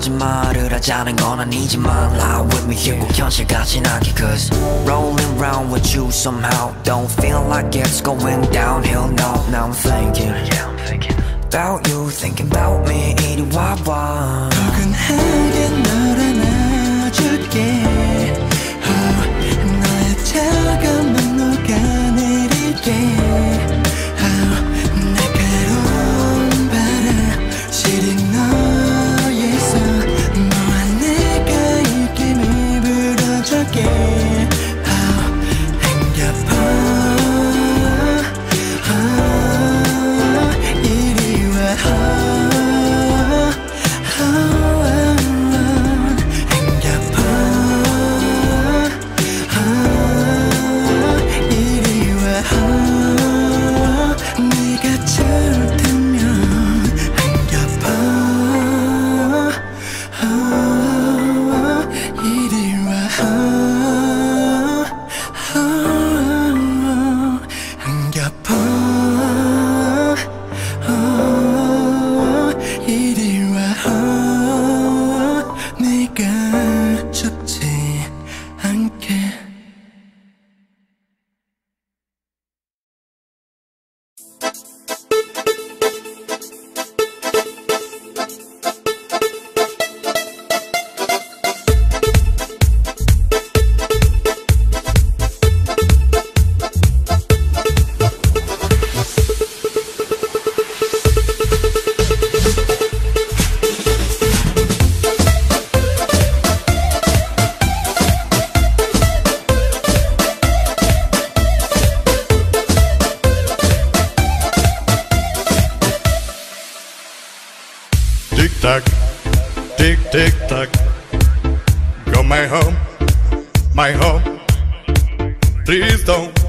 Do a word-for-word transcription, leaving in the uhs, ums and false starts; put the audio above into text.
거짓말을 하자는 건 아니지만 Lie with me here 꼭 현실 같진 않게 Cause rolling round with you somehow Don't feel like it's going downhill no Now I'm thinking Yeah I'm thinking About you thinking about me 이리 와봐 포근하게 널 안아줄게 oh, 너의 차가운 녹아내릴게 oh, 날카로운 바람 시린 너의 손 너와 내가 이 힘을 불어줄게 oh, 안겨봐 oh, 이리 와 oh, oh, 안겨봐 oh, 이리 와 oh, 네가 좋을 테면 안겨봐 oh, 이리 와 oh, oh, 안겨봐 oh, 이리 와 oh, 네가 좋지 않게 Tick tock, tick tick tock. Go my home, my home. Please don't